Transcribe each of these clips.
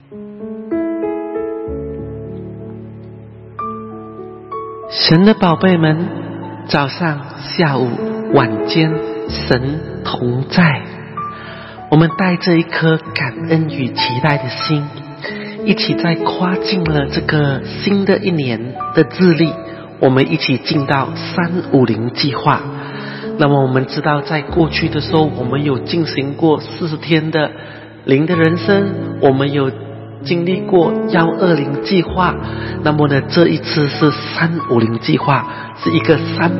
神的宝贝们，早上、下午、晚间，神同在。我们带着一颗感恩与期待的心，一起在跨进了这个新的一年的日历，我们一起进到350计划。那么我们知道，在过去的时候，我们有进行过40天的灵的人生，我们有经历过120计划。那么呢，这一次是350计划，是一个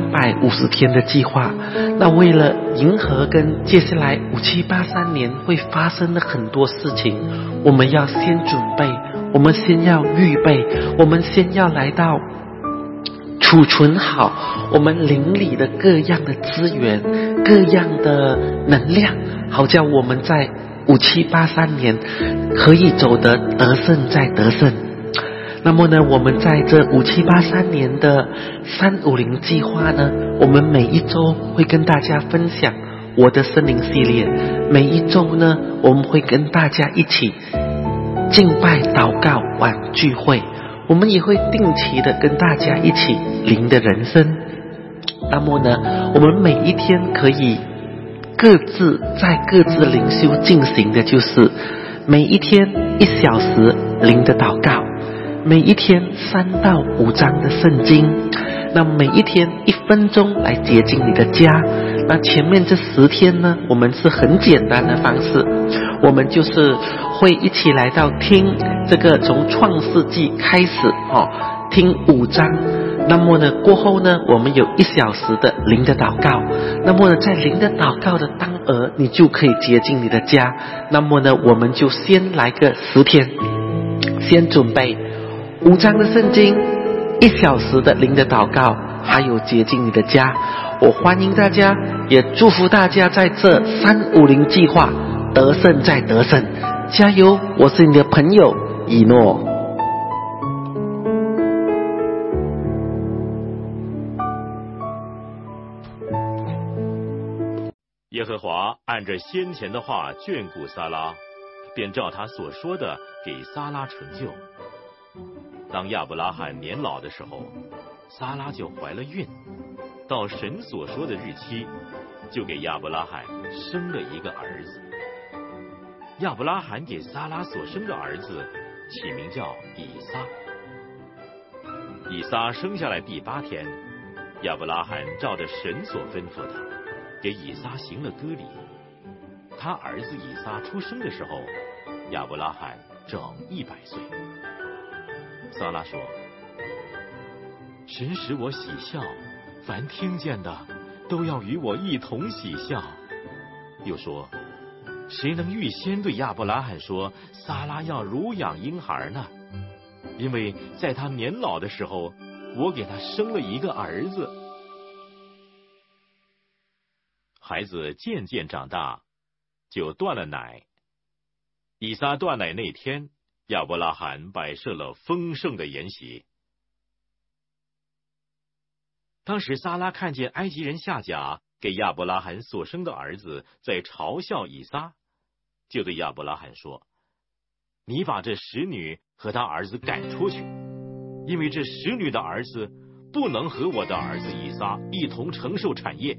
350天的计划。那为了迎合跟接下来5783年会发生的很多事情，我们要先准备，我们先要预备，我们先要来到储存好我们灵里的各样的资源，各样的能量，好叫我们在5783年可以走得得胜再得胜。那么呢，我们在这5783年的350计划呢，我们每一周会跟大家分享我的森林系列，每一周呢，我们会跟大家一起敬拜、祷告、晚聚会，我们也会定期的跟大家一起灵的人生。那么呢，我们每一天可以各自灵修进行的就是每一天1小时灵的祷告，每一天3到5章的圣经，那每一天1分钟来洁净你的家。那前面这10天呢，我们是很简单的方式，我们就是会一起来到听这个从创世纪开始听5章。那么呢，过后呢，我们有1小时的灵的祷告。那么呢，在灵的祷告的当儿，你就可以洁净你的家。那么呢，我们就先来个10天，先准备5章的圣经，1小时的灵的祷告，还有洁净你的家。我欢迎大家，也祝福大家在这350计划得胜再得胜，加油！我是你的朋友以诺。 耶和华按着先前的话眷顾撒拉，便照他所说的给撒拉成就。当亚伯拉罕年老的时候，撒拉就怀了孕，到神所说的日期，就给亚伯拉罕生了一个儿子。亚伯拉罕给撒拉所生的儿子起名叫以撒。以撒生下来第8天，亚伯拉罕照着神所吩咐他，给以撒行了割礼。他儿子以撒出生的时候，亚伯拉罕整100岁。撒拉说：神使我喜笑，凡听见的都要与我一同喜笑。又说：谁能预先对亚伯拉罕说撒拉要乳养婴孩呢？因为在他年老的时候，我给他生了一个儿子。孩子渐渐长大，就断了奶。以撒断奶那天，亚伯拉罕摆设了丰盛的筵席。当时撒拉看见埃及人夏甲给亚伯拉罕所生的儿子在嘲笑以撒，就对亚伯拉罕说：你把这使女和他儿子赶出去，因为这使女的儿子不能和我的儿子以撒一同承受产业。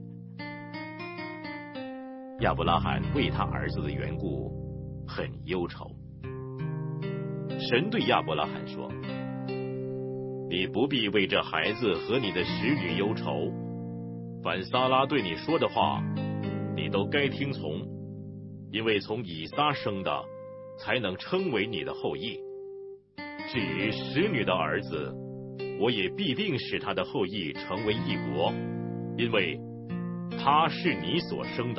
亚伯拉罕为他儿子的缘故很忧愁。神对亚伯拉罕说：你不必为这孩子和你的使女忧愁，凡撒拉对你说的话，你都该听从，因为从以撒生的才能称为你的后裔。至于使女的儿子，我也必定使他的后裔成为一国，因为他是你所生的。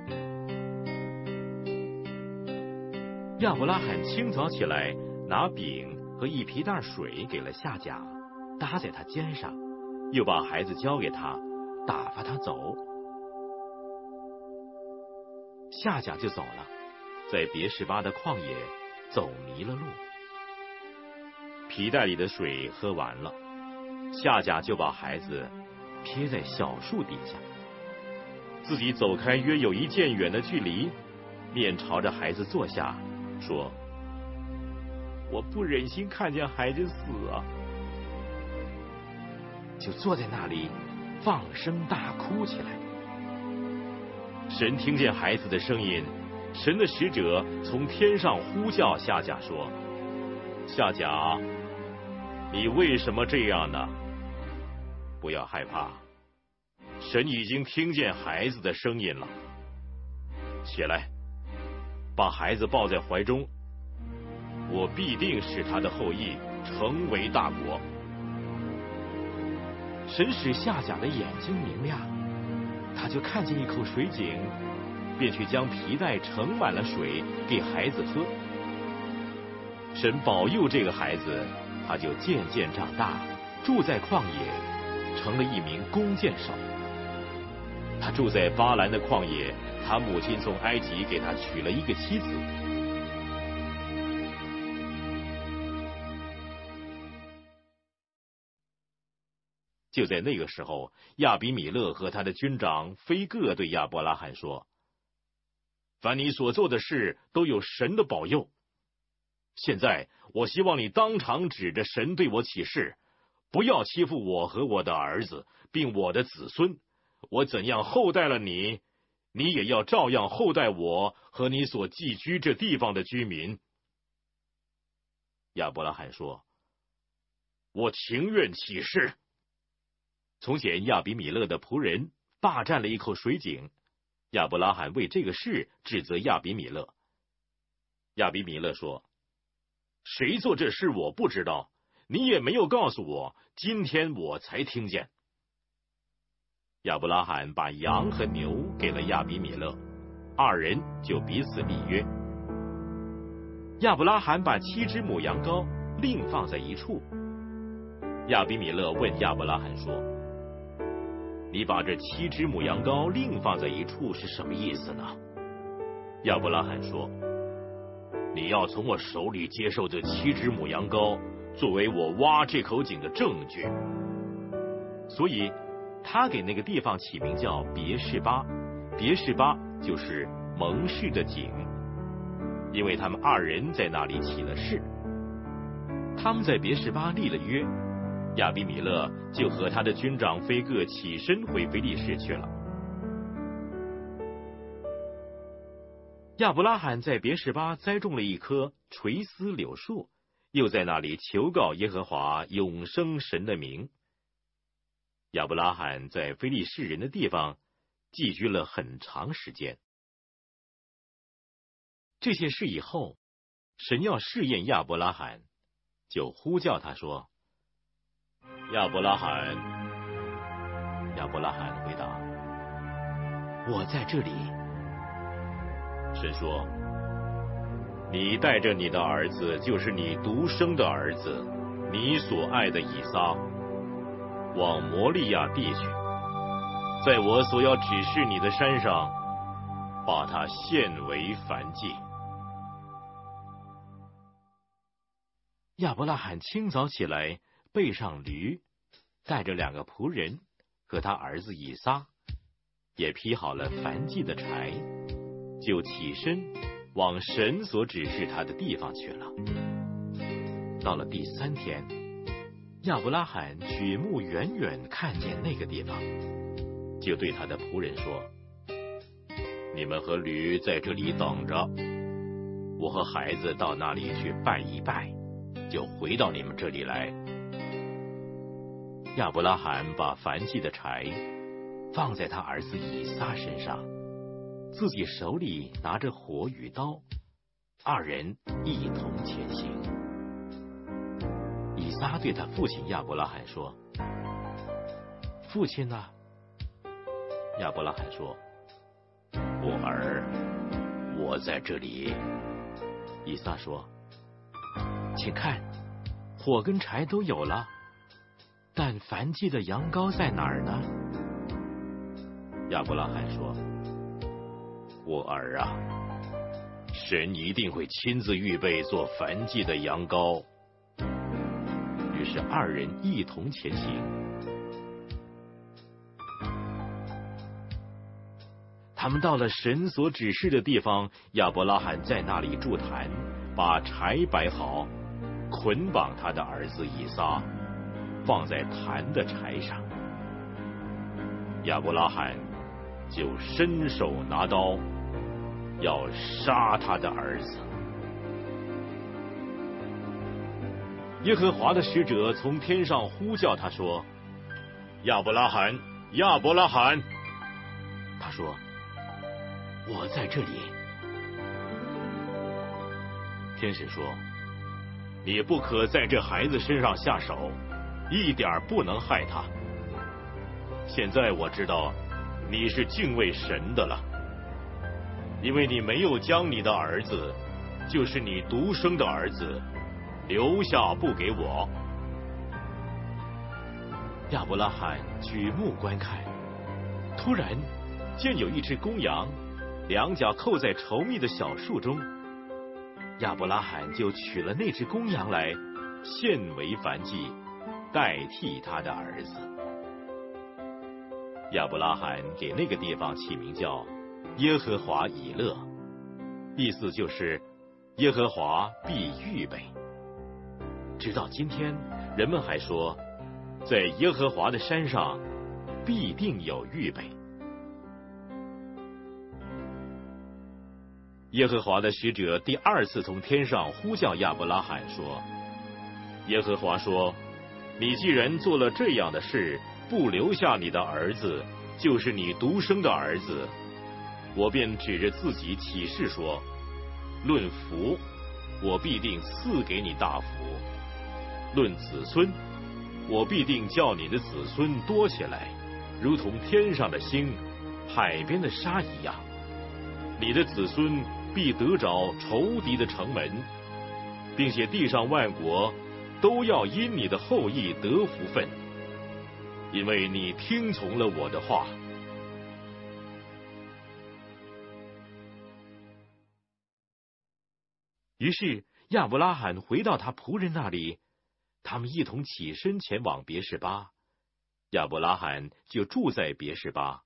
亚伯拉罕清早起来，拿饼和一皮袋水给了夏甲，搭在他肩上，又把孩子交给他，打发他走。夏甲就走了，在别是巴的旷野走迷了路。皮袋里的水喝完了，夏甲就把孩子撇在小树底下，自己走开约有1箭远的距离，面朝着孩子坐下，说： 我不忍心看见孩子死啊！”就坐在那里放声大哭起来。神听见孩子的声音，神的使者从天上呼叫夏甲说：“夏甲，你为什么这样呢？不要害怕，神已经听见孩子的声音了。起来，把孩子抱在怀中，我必定使他的后裔成为大国。”神使夏甲的眼睛明亮，他就看见一口水井，便去将皮带盛满了水给孩子喝。神保佑这个孩子，他就渐渐长大，住在旷野，成了一名弓箭手。他住在巴兰的旷野，他母亲从埃及给他娶了一个妻子。就在那个时候，亚比米勒和他的军长非各对亚伯拉罕说：“凡你所做的事都有神的保佑。现在我希望你当场指着神对我起誓，不要欺负我和我的儿子，并我的子孙。我怎样厚待了你，你也要照样厚待我和你所寄居这地方的居民。”亚伯拉罕说：“我情愿起誓。”从前亚比米勒的仆人霸占了一口水井，亚伯拉罕为这个事指责亚比米勒。亚比米勒说：“谁做这事我不知道，你也没有告诉我，今天我才听见。”亚伯拉罕把羊和牛给了亚比米勒，二人就彼此立约。亚伯拉罕把7只母羊羔另放在一处。亚比米勒问亚伯拉罕说：“你把这7只母羊羔另放在一处是什么意思呢？”亚伯拉罕说：“你要从我手里接受这7只母羊羔，作为我挖这口井的证据。”所以他给那个地方起名叫别是巴，别是巴就是盟誓的井，因为他们二人在那里起了誓。他们在别是巴立了约，亚比米勒就和他的军长非各起身回非利士去了。亚伯拉罕在别是巴栽种了一棵垂丝柳树，又在那里求告耶和华永生神的名。亚伯拉罕在非利士人的地方寄居了很长时间。这些事以后，神要试验亚伯拉罕，就呼叫他说：“亚伯拉罕。”亚伯拉罕回答：“我在这里。”神说：“你带着你的儿子，就是你独生的儿子，你所爱的以撒，往摩利亚地去，在我所要指示你的山上，把他献为燔祭。”亚伯拉罕清早起来，背上驴，带着2个仆人和他儿子以撒，也劈好了燔祭的柴，就起身往神所指示他的地方去了。到了第3天，亚伯拉罕举目远远看见那个地方，就对他的仆人说：“你们和驴在这里等着，我和孩子到那里去拜一拜，就回到你们这里来。”亚伯拉罕把燔祭的柴放在他儿子以撒身上，自己手里拿着火与刀，二人一同前行。以撒对他父亲亚伯拉罕说：“父亲呢？”亚伯拉罕说：“我儿，我在这里。”以撒说：“请看，火跟柴都有了，但燔祭的羊羔在哪儿呢？”亚伯拉罕说：“我儿啊，神一定会亲自预备做燔祭的羊羔。”于是二人一同前行。他们到了神所指示的地方，亚伯拉罕在那里筑坛，把柴摆好， 捆绑他的儿子以撒，放在坛的柴上。亚伯拉罕就伸手拿刀，要杀他的儿子。耶和华的使者从天上呼叫他说：亚伯拉罕，亚伯拉罕。他说：我在这里。天使说：你不可在这孩子身上下手，一点不能害他。现在我知道你是敬畏神的了，因为你没有将你的儿子，就是你独生的儿子，留下不给我。亚伯拉罕举目观看，突然见有一只公羊，两脚扣在稠密的小树中。亚伯拉罕就取了那只公羊来，献为燔祭，代替他的儿子。亚伯拉罕给那个地方起名叫耶和华以勒，意思就是耶和华必预备。直到今天，人们还说，在耶和华的山上必定有预备。耶和华的使者第二次从天上呼叫亚伯拉罕说：耶和华说，你既然做了这样的事，不留下你的儿子，就是你独生的儿子，我便指着自己起誓说，论福，我必定赐给你大福；论子孙，我必定叫你的子孙多起来，如同天上的星，海边的沙一样。你的子孙必得着仇敌的城门，并且地上万国都要因你的后裔得福分，因为你听从了我的话。于是亚伯拉罕回到他仆人那里，他们一同起身前往别是巴，亚伯拉罕就住在别是巴。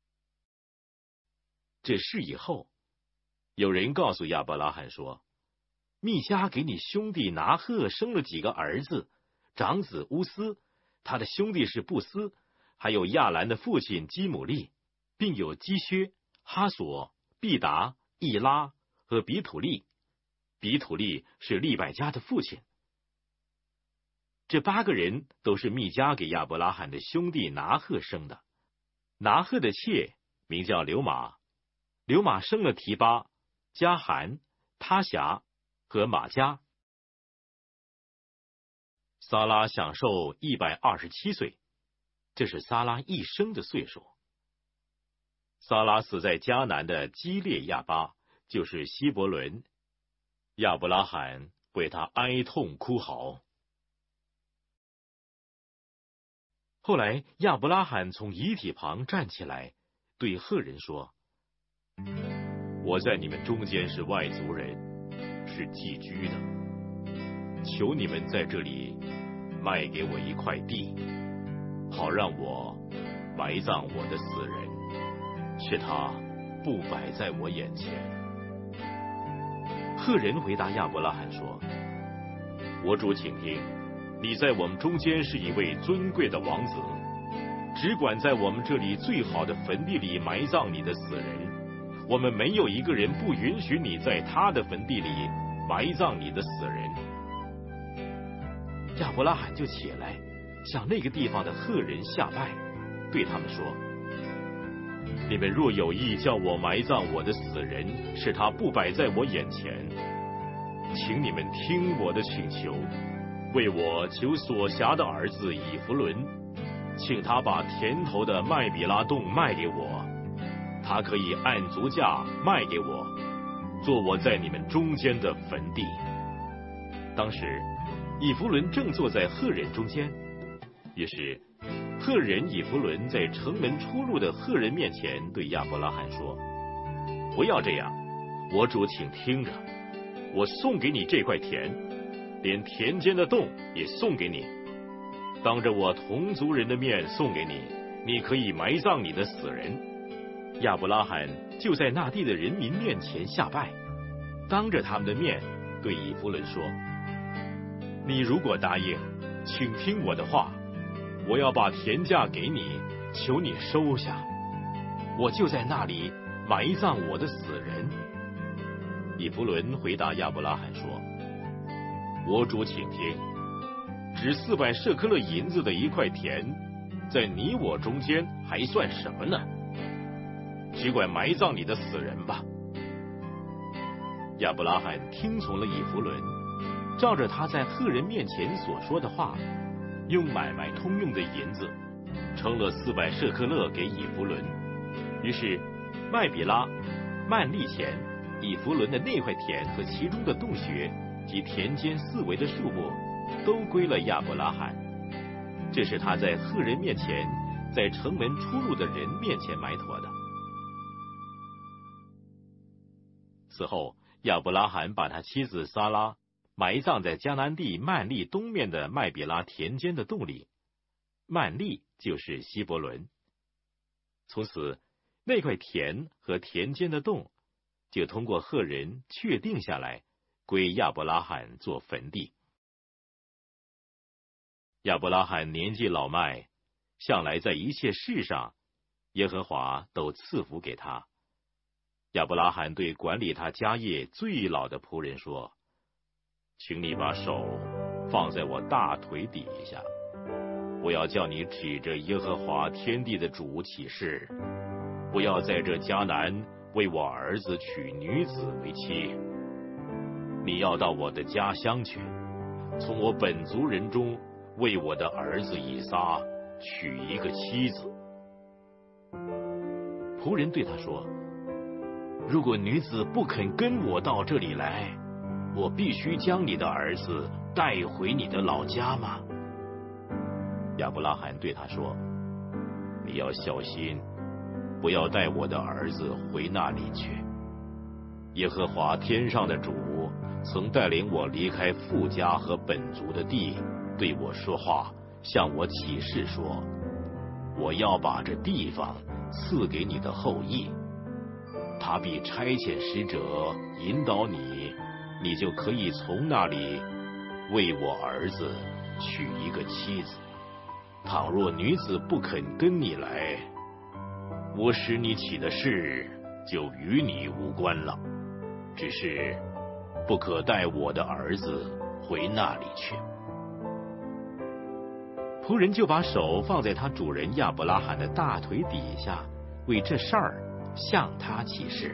这事以后，有人告诉亚伯拉罕说，密迦给你兄弟拿鹤生了几个儿子，长子乌斯，他的兄弟是布斯，还有亚兰的父亲基姆利，并有基薛、哈索、毕达、易拉和比土利。比土利是利百加的父亲。这8个人都是密迦给亚伯拉罕的兄弟拿鹤生的。拿鹤的妾名叫流玛，流玛生了提巴、加含、他辖和马加。撒拉享受127岁，这是撒拉一生的岁数。撒拉死在迦南的基列亚巴，就是希伯伦。亚伯拉罕为他哀痛哭嚎。后来亚伯拉罕从遗体旁站起来，对赫人说：我在你们中间是外族人，是寄居的，求你们在这里卖给我一块地，好让我埋葬我的死人，却他不摆在我眼前。赫人回答亚伯拉罕说：我主请听，你在我们中间是一位尊贵的王子，只管在我们这里最好的坟地里埋葬你的死人，我们没有一个人不允许你在他的坟地里埋葬你的死人。亚伯拉罕就起来，向那个地方的赫人下拜，对他们说：你们若有意叫我埋葬我的死人，使他不摆在我眼前，请你们听我的请求，为我求所辖的儿子以弗伦，请他把田头的麦比拉洞卖给我，他可以按足价卖给我，做我在你们中间的坟地。当时以弗伦正坐在赫人中间，于是赫人以弗伦在城门出入的赫人面前对亚伯拉罕说：不要这样，我主请听着，我送给你这块田，连田间的洞也送给你，当着我同族人的面送给你，你可以埋葬你的死人。亚伯拉罕就在那地的人民面前下拜，当着他们的面对以弗伦说： 你如果答应，请听我的话，我要把田价给你，求你收下，我就在那里埋葬我的死人。以弗伦回答亚伯拉罕说：我主请听，只400舍克勒银子的一块田，在你我中间还算什么呢？只管埋葬你的死人吧。亚伯拉罕听从了以弗伦，照着他在赫人面前所说的话，用买卖通用的银子称了400舍克勒给以弗伦。于是麦比拉、曼利前、以弗伦的那块田和其中的洞穴及田间四围的树木，都归了亚伯拉罕。这是他在赫人面前，在城门出入的人面前埋妥的。此后，亚伯拉罕把他妻子撒拉埋葬在迦南地曼利东面的麦比拉田间的洞里，曼利就是希伯伦。从此，那块田和田间的洞就通过赫人确定下来，归亚伯拉罕做坟地。亚伯拉罕年纪老迈，向来在一切事上，耶和华都赐福给他。亚伯拉罕对管理他家业最老的仆人说：请你把手放在我大腿底下，我要叫你指着耶和华天地的主起誓，不要在这迦南为我儿子娶女子为妻。你要到我的家乡去，从我本族人中为我的儿子以撒娶一个妻子。仆人对他说：如果女子不肯跟我到这里来，我必须将你的儿子带回你的老家吗？亚伯拉罕对他说：你要小心，不要带我的儿子回那里去。耶和华天上的主曾带领我离开父家和本族的地，对我说话，向我起誓说：我要把这地方赐给你的后裔。他必差遣使者引导你，你就可以从那里为我儿子娶一个妻子。倘若女子不肯跟你来，我使你起的事就与你无关了，只是不可带我的儿子回那里去。仆人就把手放在他主人亚伯拉罕的大腿底下，为这事儿向他起誓。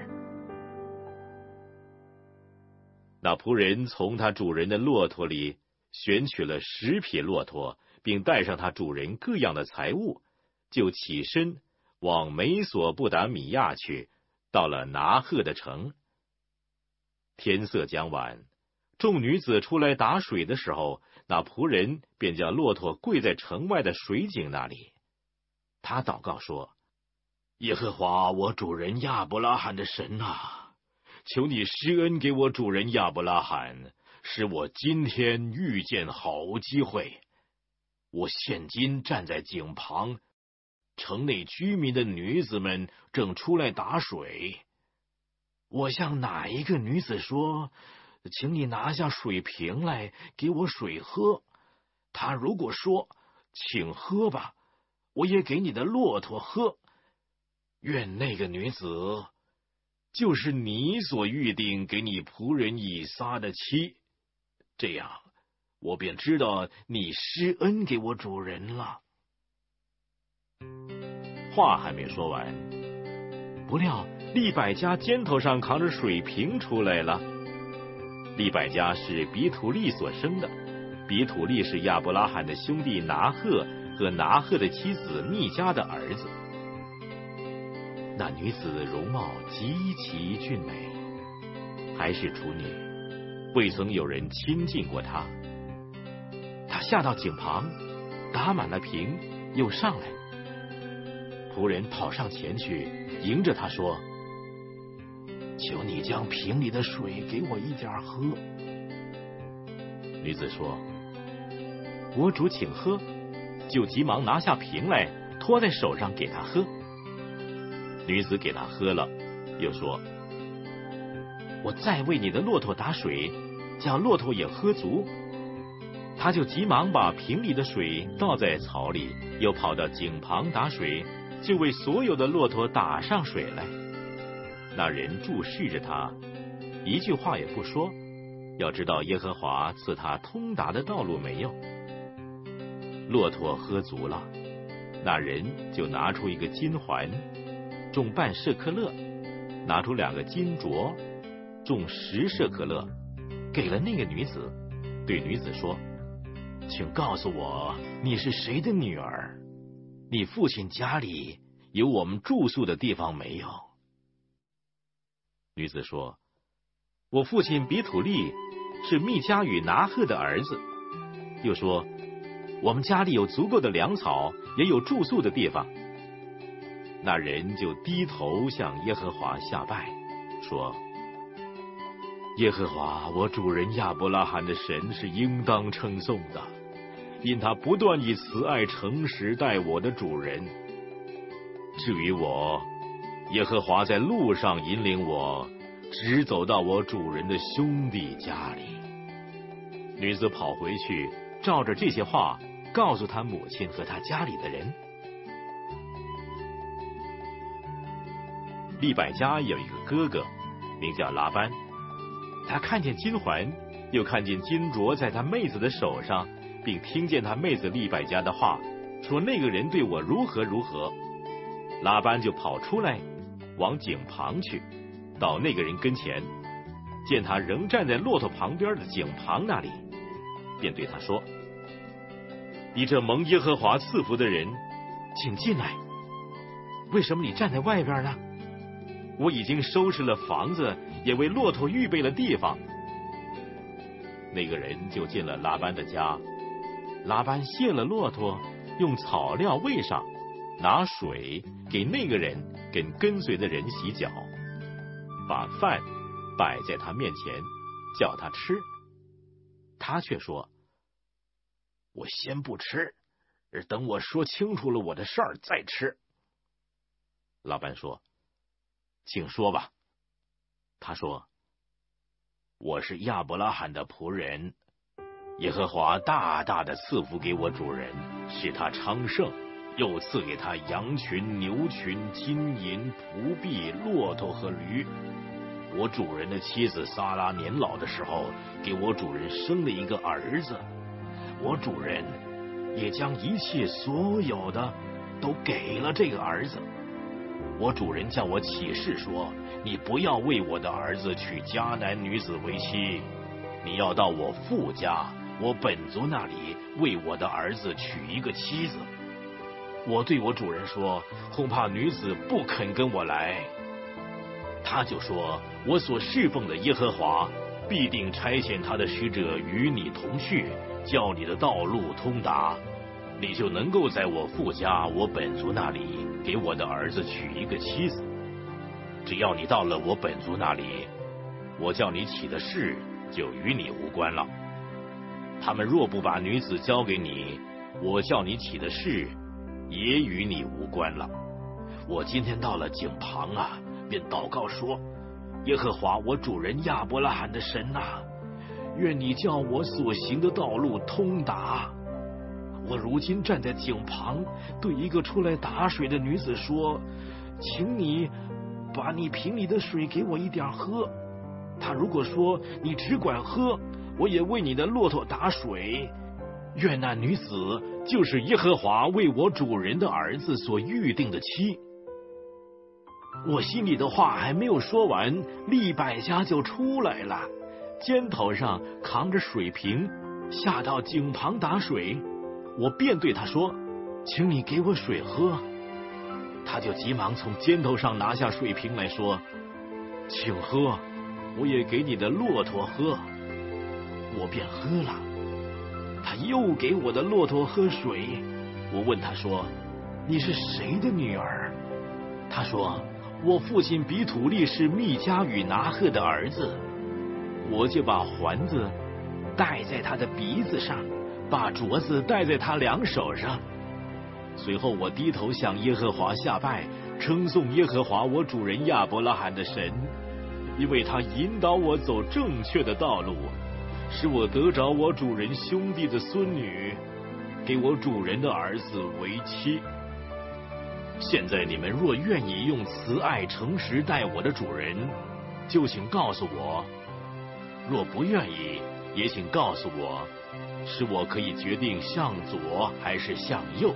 那仆人从他主人的骆驼里选取了10匹骆驼，并带上他主人各样的财物，就起身往美索不达米亚去，到了拿鹤的城。天色将晚，众女子出来打水的时候，那仆人便将骆驼跪在城外的水井那里。他祷告说：耶和华我主人亚伯拉罕的神啊，求你施恩给我主人亚伯拉罕，使我今天遇见好机会。我现今站在井旁，城内居民的女子们正出来打水。我向哪一个女子说：请你拿下水瓶来给我水喝，她如果说：请喝吧，我也给你的骆驼喝，愿那个女子就是你所预定给你仆人以撒的妻，这样我便知道你施恩给我主人了。话还没说完，不料利百加肩头上扛着水瓶出来了。利百加是比土利所生的，比土利是亚伯拉罕的兄弟拿鹤和拿鹤的妻子密迦的儿子。那女子容貌极其俊美，还是处女，未曾有人亲近过她。她下到井旁，打满了瓶，又上来。仆人跑上前去，迎着她说：求你将瓶里的水给我一点喝。女子说：我主请喝，就急忙拿下瓶来，托在手上给他喝。女子给他喝了，又说：我再为你的骆驼打水，将骆驼也喝足。 他就急忙把瓶里的水倒在槽里，又跑到井旁打水，就为所有的骆驼打上水来。那人注视着他，一句话也不说，要知道耶和华赐他通达的道路没有。骆驼喝足了，那人就拿出一个金环，重半舍克勒，拿出2个金镯，重10舍克勒，给了那个女子，对女子说：请告诉我，你是谁的女儿？你父亲家里有我们住宿的地方没有？女子说：我父亲比土利是密迦与拿鹤的儿子。又说：我们家里有足够的粮草，也有住宿的地方。那人就低头向耶和华下拜，说：耶和华我主人亚伯拉罕的神是应当称颂的，因他不断以慈爱诚实待我的主人。至于我，耶和华在路上引领我，直走到我主人的兄弟家里。女子跑回去，照着这些话告诉他母亲和他家里的人。利百加有一个哥哥，名叫拉班。他看见金环，又看见金镯在他妹子的手上，并听见他妹子利百加的话，说那个人对我如何如何。拉班就跑出来，往井旁去，到那个人跟前，见他仍站在骆驼旁边的井旁那里，便对他说：你这蒙耶和华赐福的人，请进来。为什么你站在外边呢？我已经收拾了房子，也为骆驼预备了地方。那个人就进了拉班的家，拉班卸了骆驼，用草料喂上，拿水给那个人跟随的人洗脚，把饭摆在他面前，叫他吃。他却说：我先不吃，等我说清楚了我的事儿再吃。拉班说：请说吧。他说：我是亚伯拉罕的仆人，耶和华大大的赐福给我主人，使他昌盛，又赐给他羊群、牛群、金银、仆婢、骆驼和驴。我主人的妻子撒拉年老的时候，给我主人生了一个儿子。我主人也将一切所有的都给了这个儿子。我主人叫我起誓说，你不要为我的儿子娶迦南女子为妻，你要到我父家，我本族那里为我的儿子娶一个妻子。我对我主人说，恐怕女子不肯跟我来。他就说，我所侍奉的耶和华必定差遣他的使者与你同去，叫你的道路通达，你就能够在我父家我本族那里给我的儿子娶一个妻子。只要你到了我本族那里，我叫你起的誓就与你无关了。他们若不把女子交给你，我叫你起的誓也与你无关了。我今天到了井旁啊，便祷告说，耶和华我主人亚伯拉罕的神啊，愿你叫我所行的道路通达。我如今站在井旁，对一个出来打水的女子说，请你把你瓶里的水给我一点喝。她如果说你只管喝，我也为你的骆驼打水。愿那女子就是耶和华为我主人的儿子所预定的妻。我心里的话还没有说完，利百加就出来了，肩头上扛着水瓶，下到井旁打水。我便对他说，请你给我水喝。他就急忙从肩头上拿下水瓶来说，请喝，我也给你的骆驼喝。我便喝了。他又给我的骆驼喝水。我问他说，你是谁的女儿？他说，我父亲比土利是密迦与拿鹤的儿子。我就把环子戴在他的鼻子上，把镯子戴在他两手上。随后我低头向耶和华下拜，称颂耶和华我主人亚伯拉罕的神，因为他引导我走正确的道路， 使我得着我主人兄弟的孙女，给我主人的儿子为妻。现在你们若愿意用慈爱诚实待我的主人，就请告诉我；若不愿意，也请告诉我，使我可以决定向左还是向右。”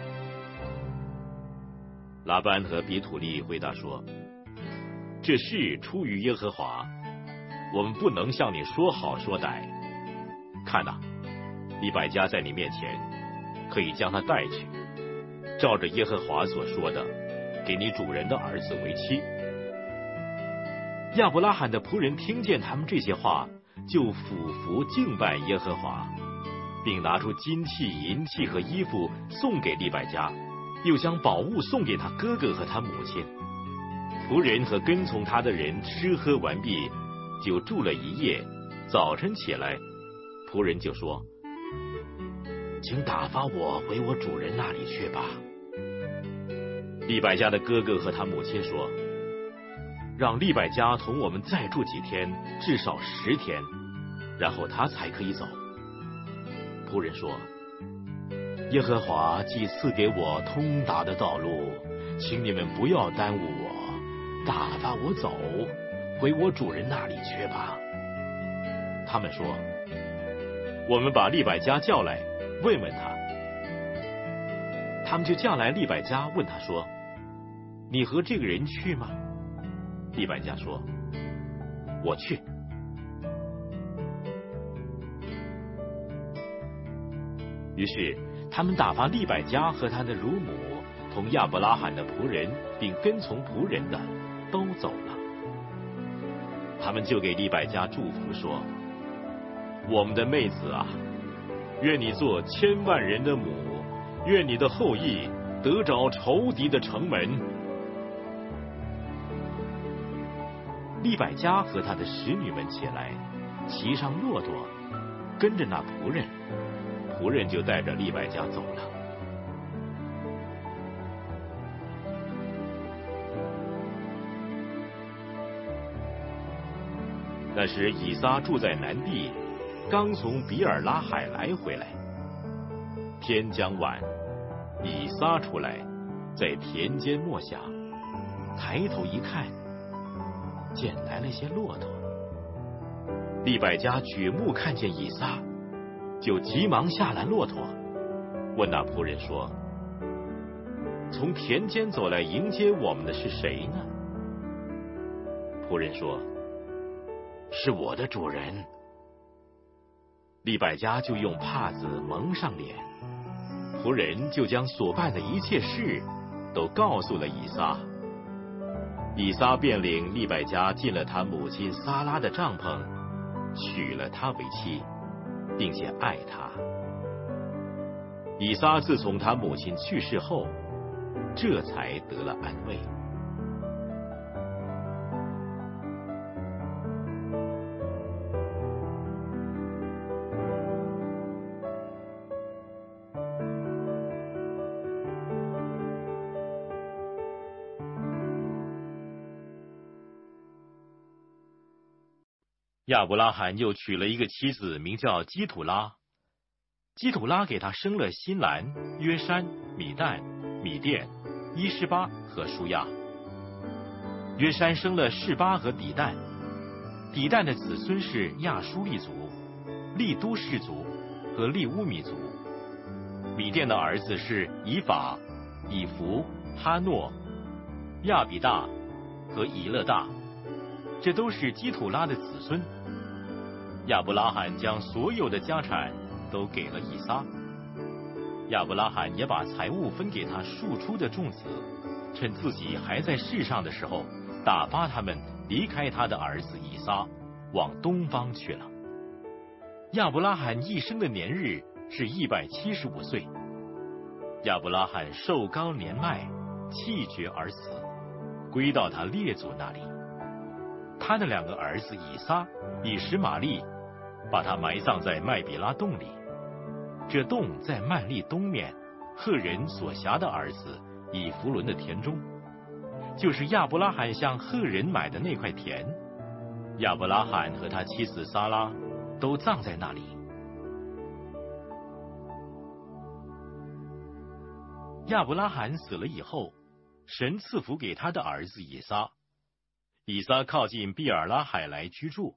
拉班和比土利回答说：“这事出于耶和华，我们不能向你说好说歹。看哪，利百加在你面前，可以将他带去，照着耶和华所说的，给你主人的儿子为妻。”亚伯拉罕的仆人听见他们这些话，就俯伏敬拜耶和华，并拿出金器、银器和衣服送给利百加，又将宝物送给他哥哥和他母亲。仆人和跟从他的人吃喝完毕，就住了一夜。早晨起来，仆人就说：“请打发我回我主人那里去吧。”利百加的哥哥和他母亲说：“让利百加同我们再住几天，至少10天，然后他才可以走。”仆人说：“耶和华既赐给我通达的道路，请你们不要耽误我，打发我走，回我主人那里去吧。”他们说：“我们把利百加叫来，问问他。”他们就叫来利百加，问他说：“你和这个人去吗？”利百加说：“我去。”于是他们打发利百加和他的乳母同亚伯拉罕的仆人并跟从仆人的都走了。他们就给利百加祝福说：“我们的妹子啊，愿你做千万人的母，愿你的后裔得着仇敌的城门。”利百加和他的使女们起来，骑上骆驼，跟着那仆人，仆人就带着利百加走了。那时以撒住在南地，刚从比尔拉海来回来。天将晚，以撒出来，在田间默想，抬头一看，见来了些骆驼。利百加举目看见以撒，就急忙下来骆驼，问那仆人说：“从田间走来迎接我们的是谁呢？”仆人说：“是我的主人。”利百加就用帕子蒙上脸，仆人就将所办的一切事都告诉了以撒。以撒便领利百加进了他母亲撒拉的帐篷，娶了她为妻，并且爱她。以撒自从他母亲去世后，这才得了安慰。亚伯拉罕又娶了一个妻子，名叫基土拉。基土拉给他生了辛兰、约山、米旦、米甸、伊施巴和舒亚。约山生了示巴和底旦。底旦的子孙是亚舒利族、利都氏族和利乌米族。米甸的儿子是以法、以弗、哈诺、亚比大和以勒大，这都是基土拉的子孙。亚伯拉罕将所有的家产都给了以撒。亚伯拉罕也把财物分给他庶出的众子，趁自己还在世上的时候，打发他们离开他的儿子以撒，往东方去了。亚伯拉罕一生的年日是175岁。亚伯拉罕寿高年迈，气绝而死，归到他列祖那里。他的2个儿子以撒、以实玛利，把他埋葬在麦比拉洞里。这洞在曼利东面，赫人所辖的儿子以弗伦的田中，就是亚伯拉罕向赫人买的那块田。亚伯拉罕和他妻子撒拉都葬在那里。亚伯拉罕死了以后，神赐福给他的儿子以撒。以撒靠近毕尔拉海来居住。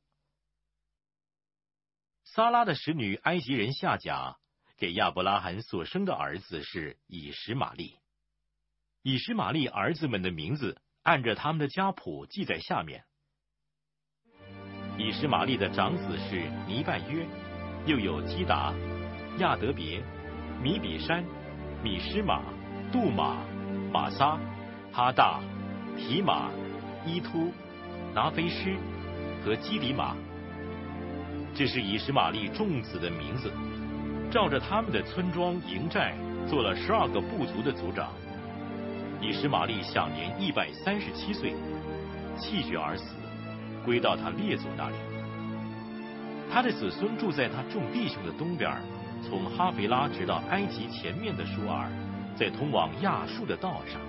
撒拉的使女埃及人夏甲给亚伯拉罕所生的儿子是以实玛利。以实玛利儿子们的名字按着他们的家谱记在下面。以实玛利的长子是尼拜约，又有基达、亚德别、米比山、米施玛、杜玛、玛撒、哈大、提马、伊突、拿菲施和基里玛。这是以实玛利众子的名字，照着他们的村庄营寨做了12个部族的族长。以实玛利享年137岁，气绝而死，归到他列祖那里。他的子孙住在他众弟兄的东边，从哈腓拉直到埃及前面的舒尔，在通往亚述的道上。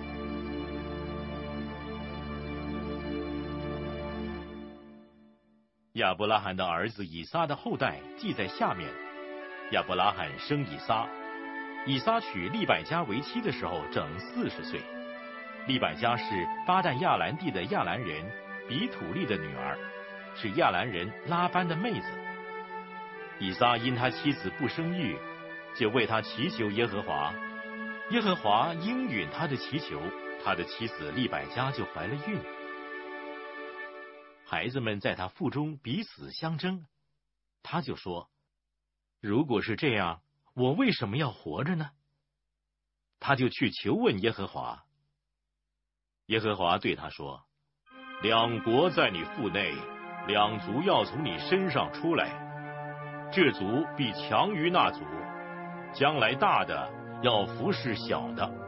亚伯拉罕的儿子以撒的后代记在下面。亚伯拉罕生以撒，以撒娶利百加为妻的时候整40岁。利百加是巴旦亚兰地的亚兰人比土利的女儿，是亚兰人拉班的妹子。以撒因他妻子不生育，就为他祈求耶和华，耶和华应允他的祈求，他的妻子利百加就怀了孕。孩子们在他腹中彼此相争，他就说：如果是这样，我为什么要活着呢？他就去求问耶和华。耶和华对他说：两国在你腹内，两族要从你身上出来，这族必强于那族，将来大的要服侍小的。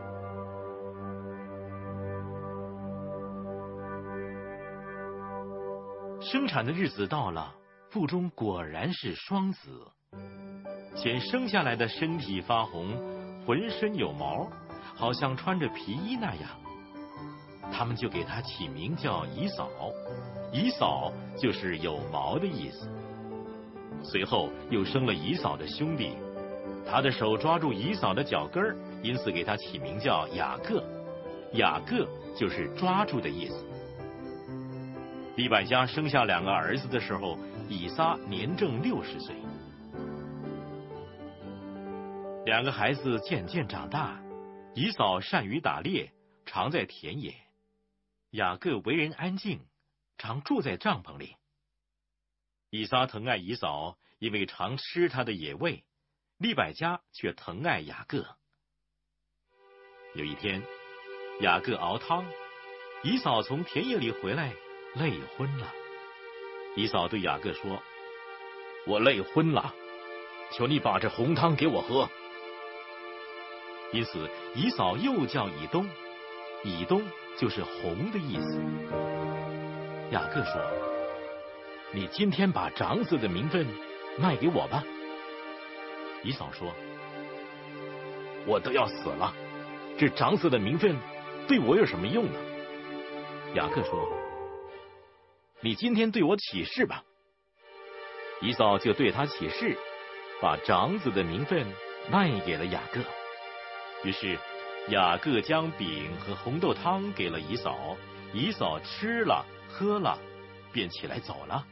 生产的日子到了，腹中果然是双子。先生下来的身体发红，浑身有毛，好像穿着皮衣那样。他们就给他起名叫以扫，以扫就是有毛的意思。随后又生了以扫的兄弟，他的手抓住以扫的脚跟儿，因此给他起名叫雅各，雅各就是抓住的意思。利百加生下2个儿子的时候，以撒年正60岁。2个孩子渐渐长大，以扫善于打猎，常在田野；雅各为人安静，常住在帐篷里。以撒疼爱以扫，因为常吃他的野味；利百加却疼爱雅各。有一天，雅各熬汤，以扫从田野里回来，累昏了。以扫对雅各说：我累昏了，求你把这红汤给我喝。因此以扫又叫以东，以东就是红的意思。雅各说：你今天把长子的名分卖给我吧。以扫说：我都要死了，这长子的名分对我有什么用呢？雅各说：你今天对我起誓吧。以扫就对他起誓，把长子的名分卖给了雅各。于是雅各将饼和红豆汤给了以扫，以扫吃了喝了，便起来走了。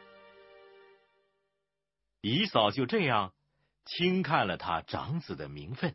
以扫就这样轻看了他长子的名分。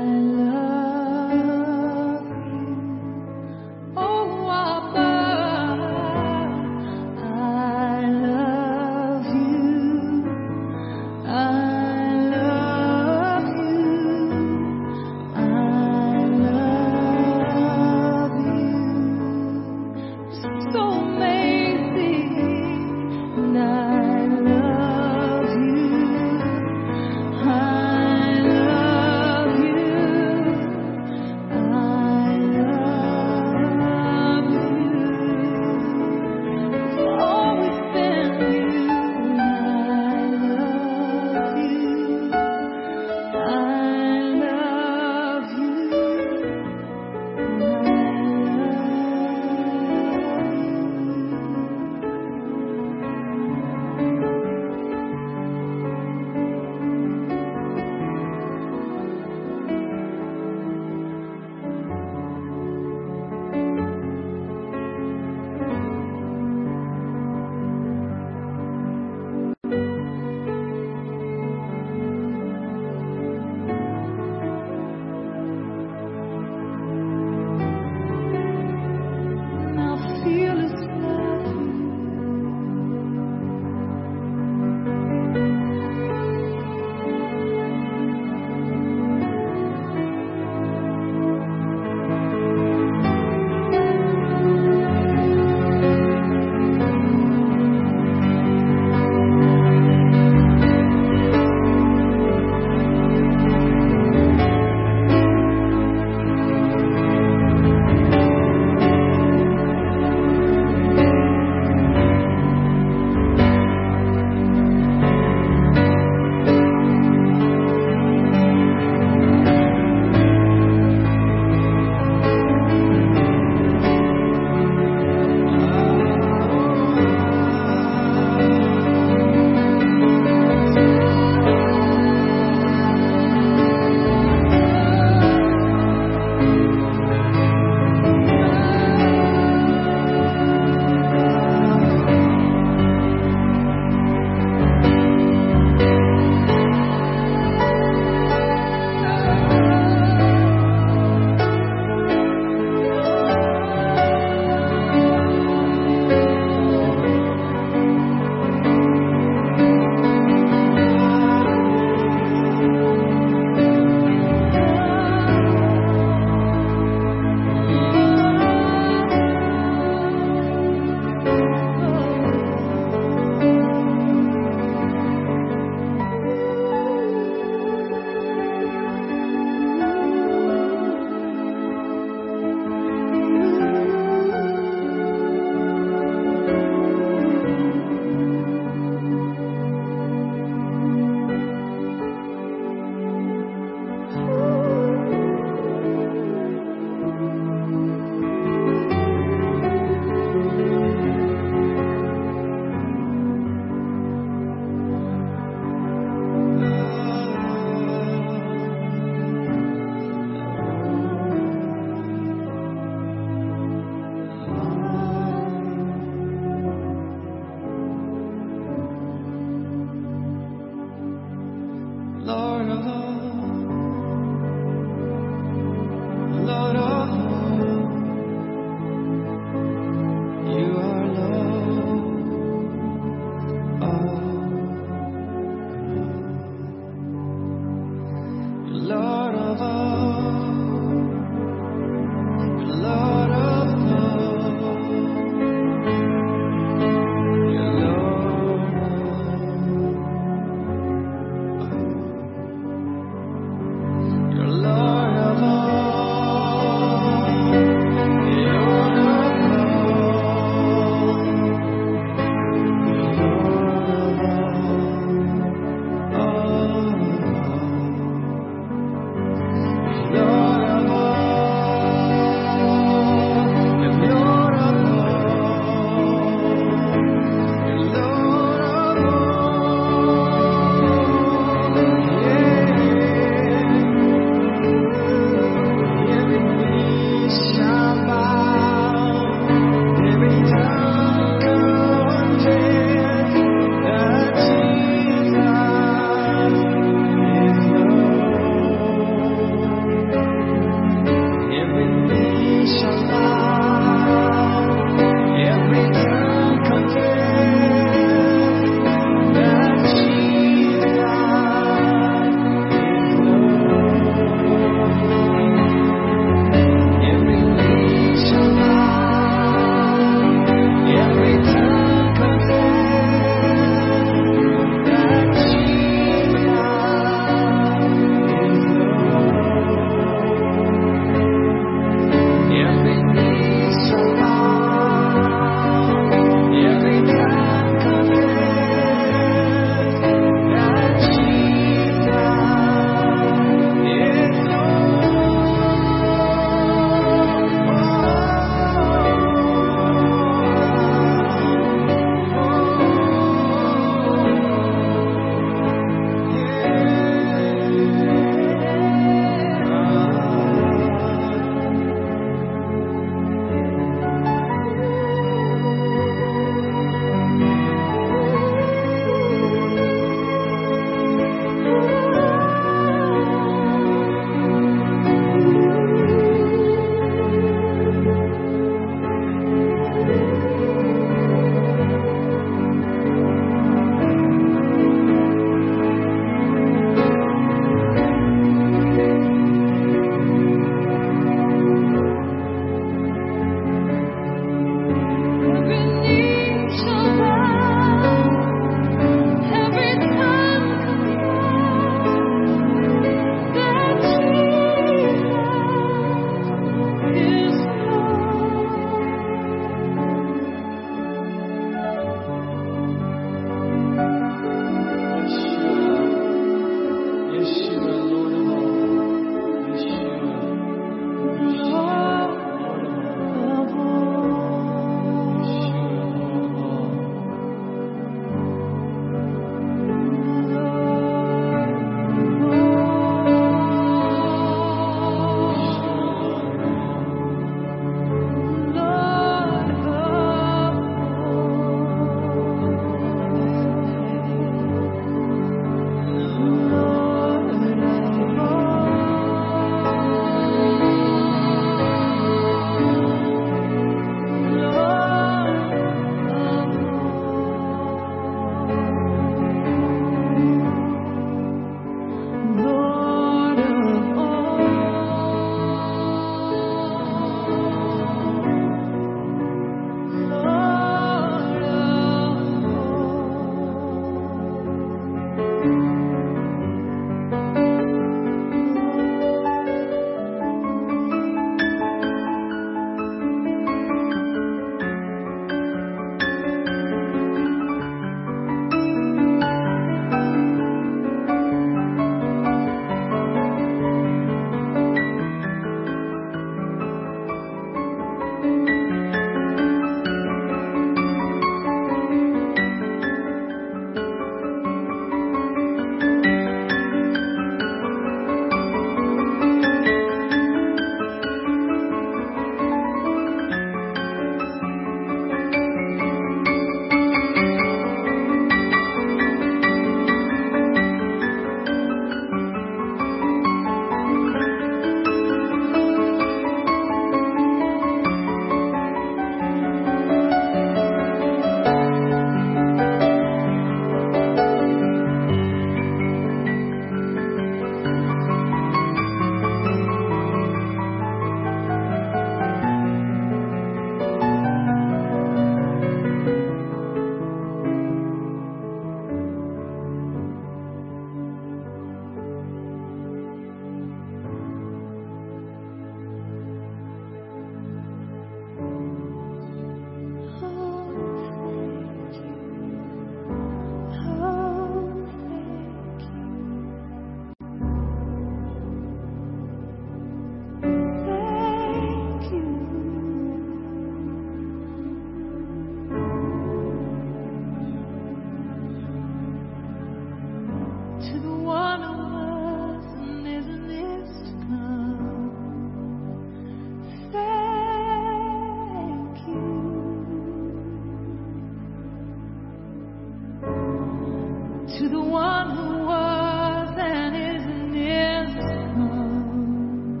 to the one who was and is and is to come.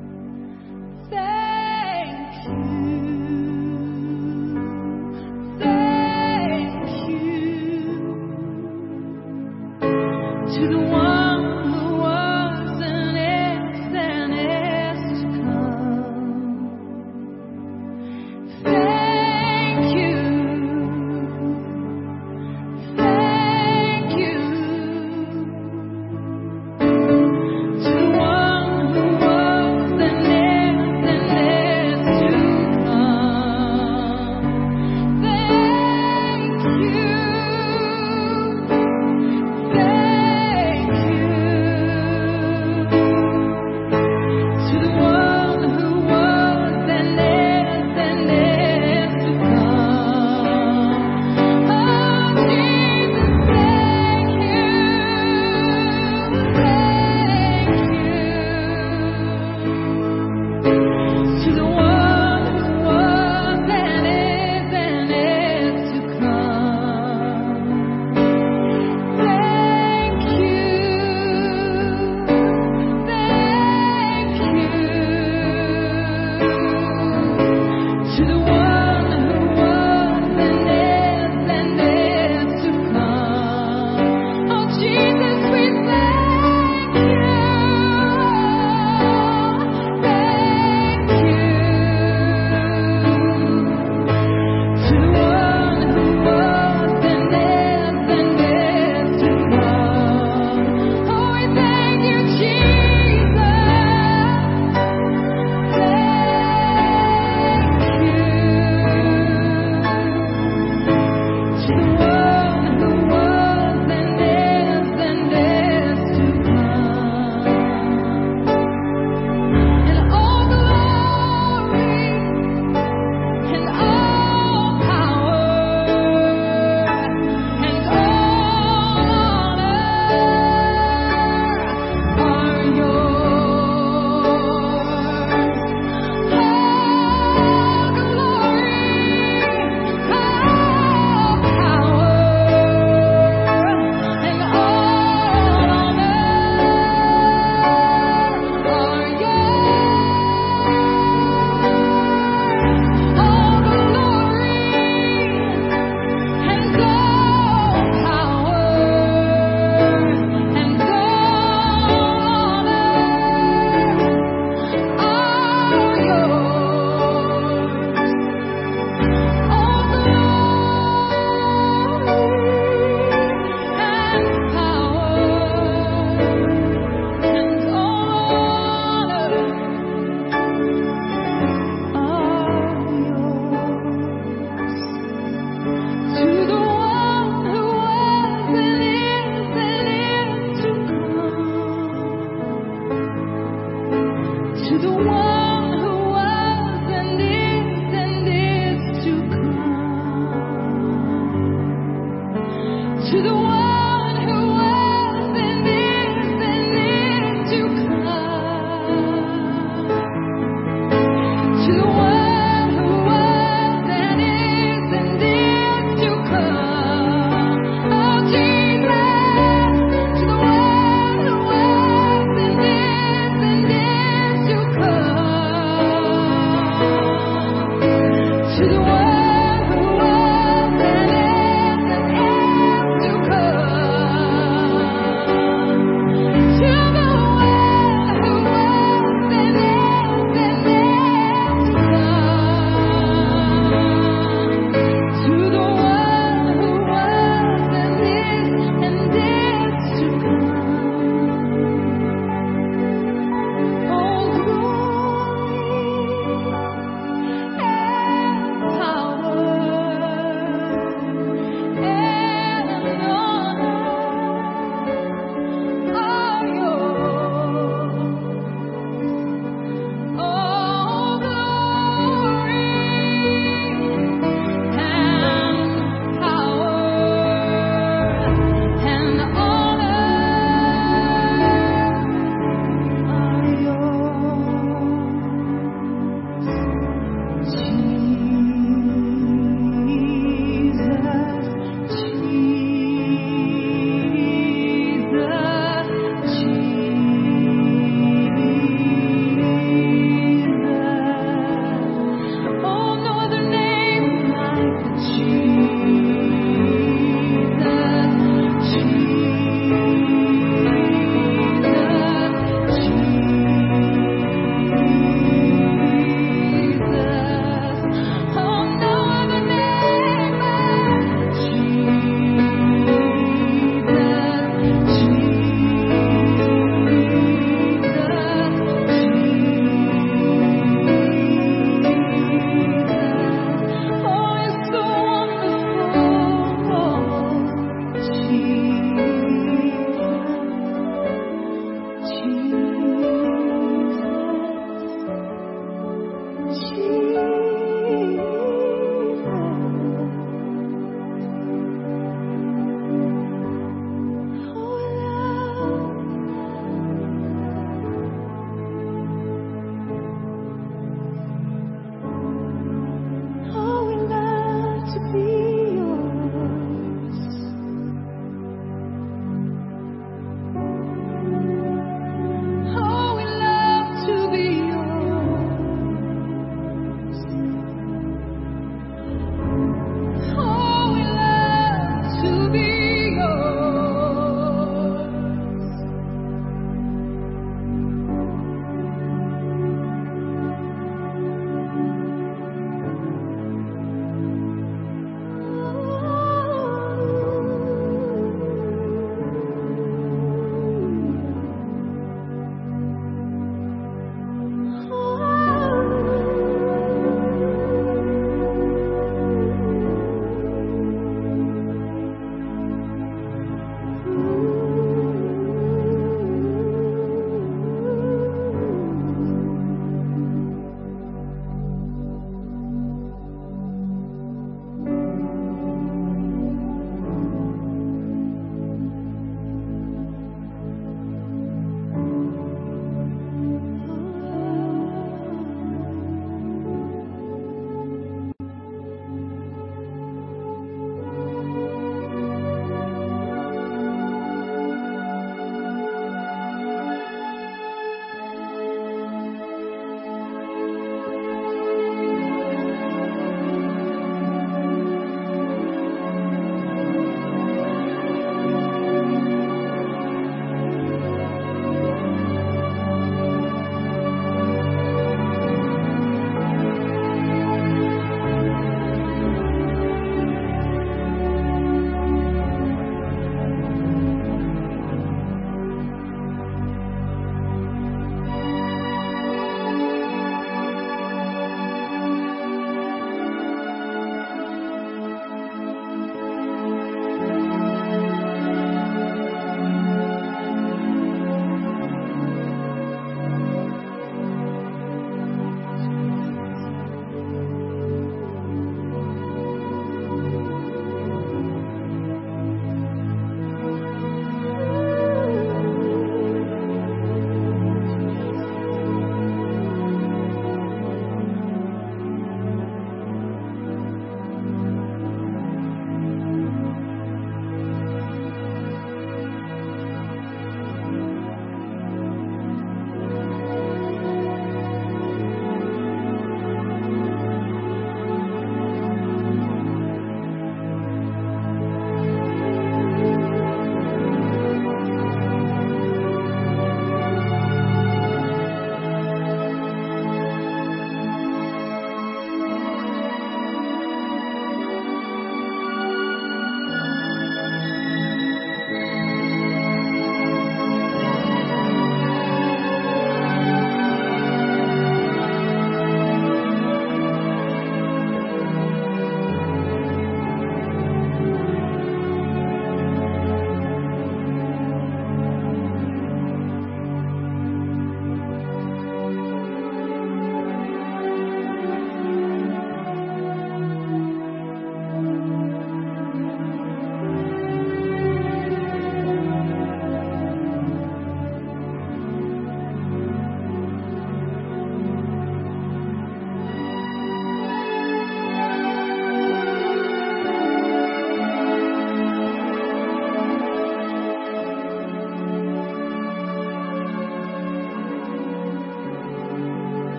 Thank you, to the one who was and is to come. Thank you, to the one who was and is to come. Thank you. Thank you.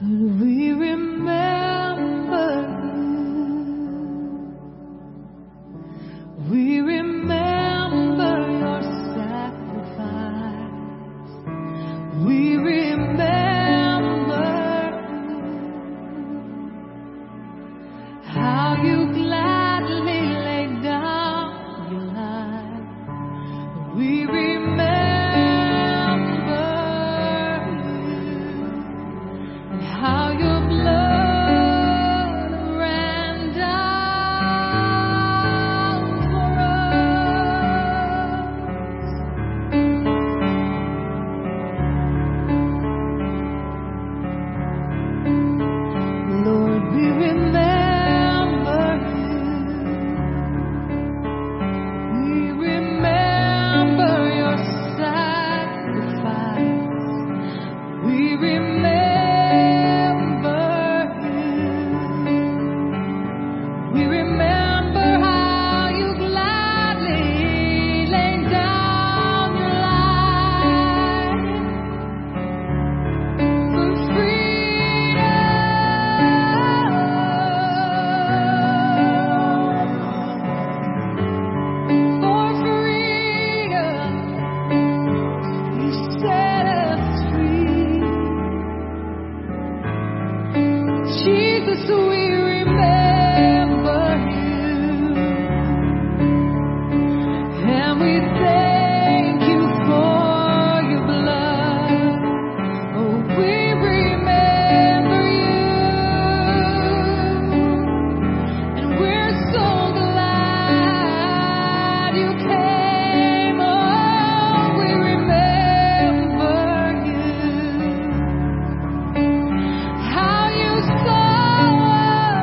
we remember you. We remember your sacrifice. We remember how you gladly laid down your life. We remember how your blood ran down for us. Lord, we remember you. We remember your sacrifice. We remember we remember how you gladly laid down your life for freedom. You set us free. Jesus, we remember you, and we thank you for your blood. Oh, we remember you, and we're so glad you came. Oh, we remember you, how you saw us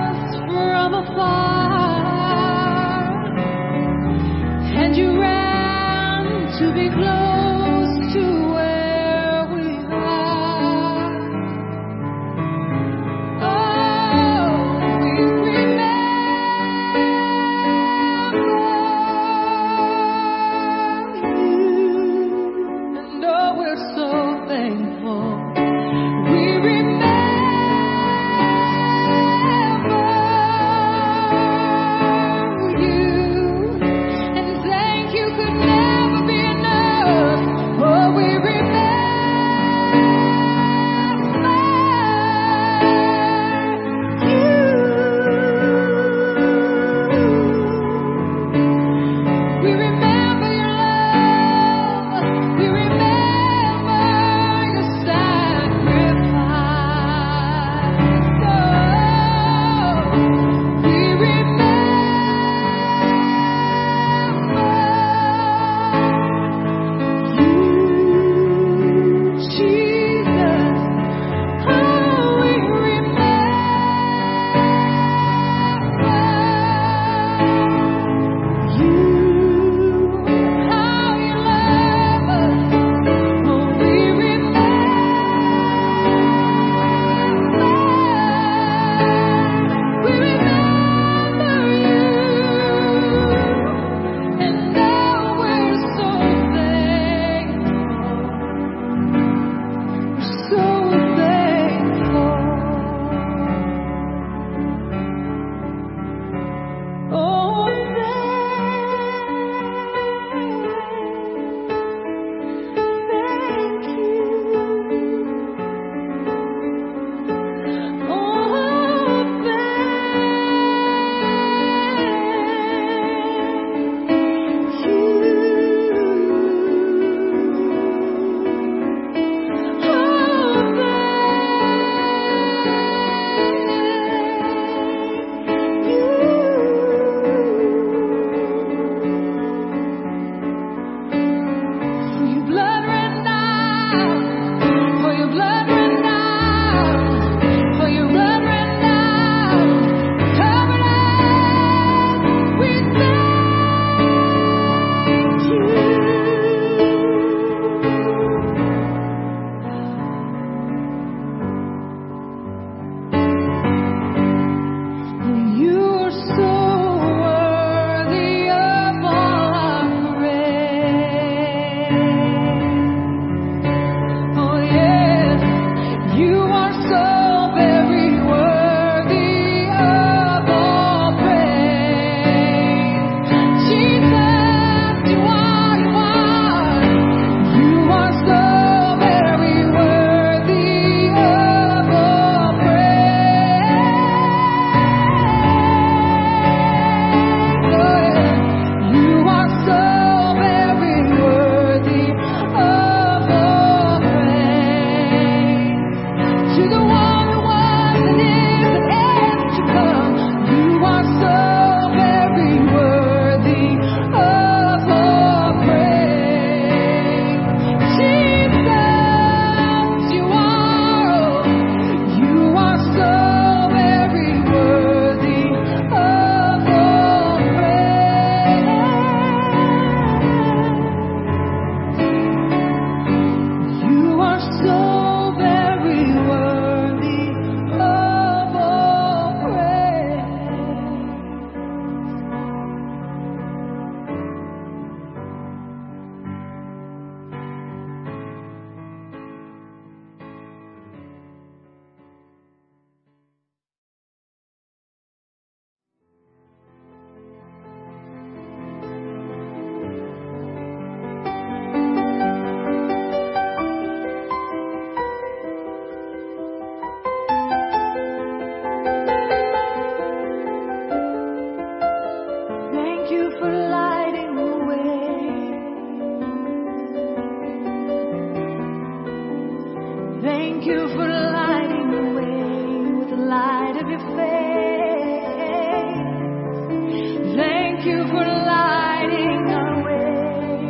you for lighting the way with the light of your face. Thank you for lighting our way.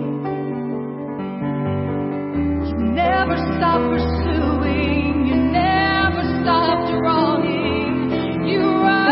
You never stop pursuing, you never stopped wronging. You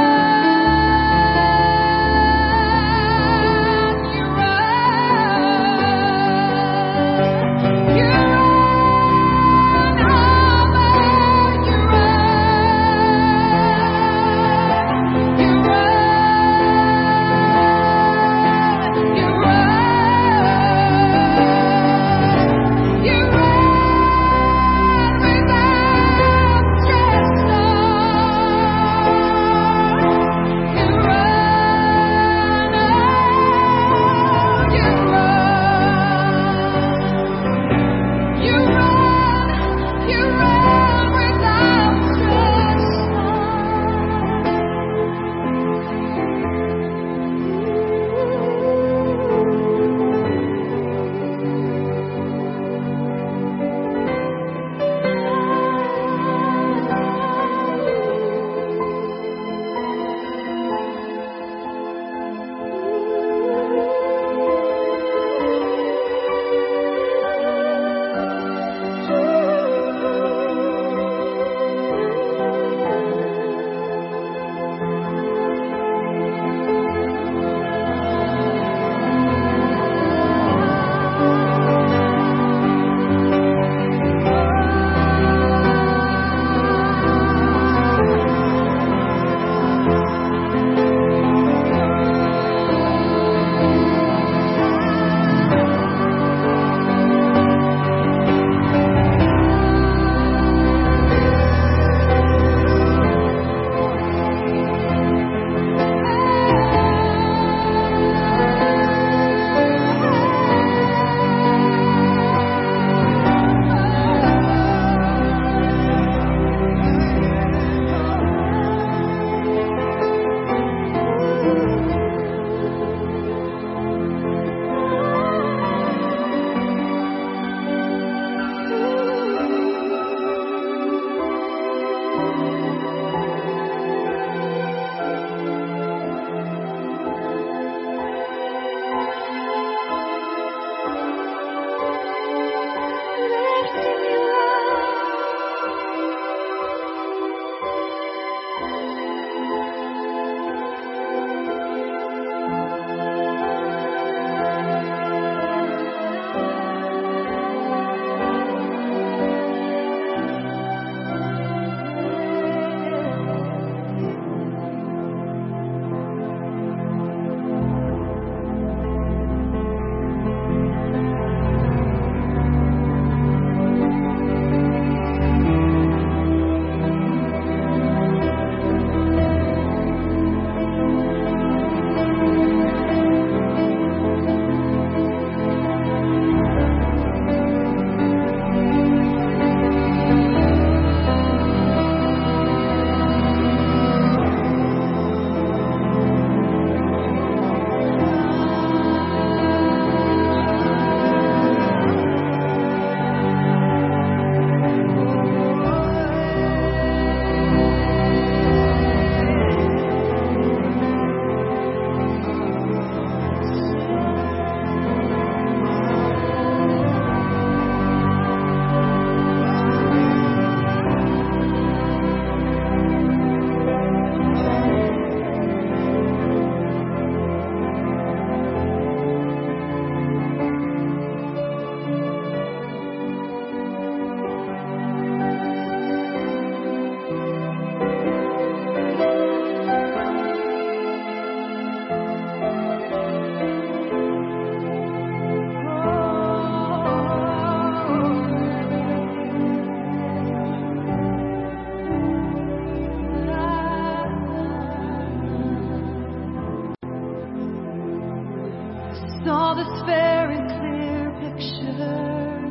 saw this very clear picture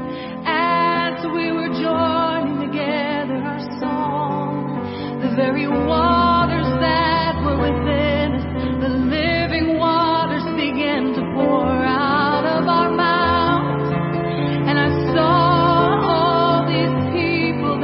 as we were joining together our song. The very waters that were within us, the living waters began to pour out of our mouths. And I saw all these people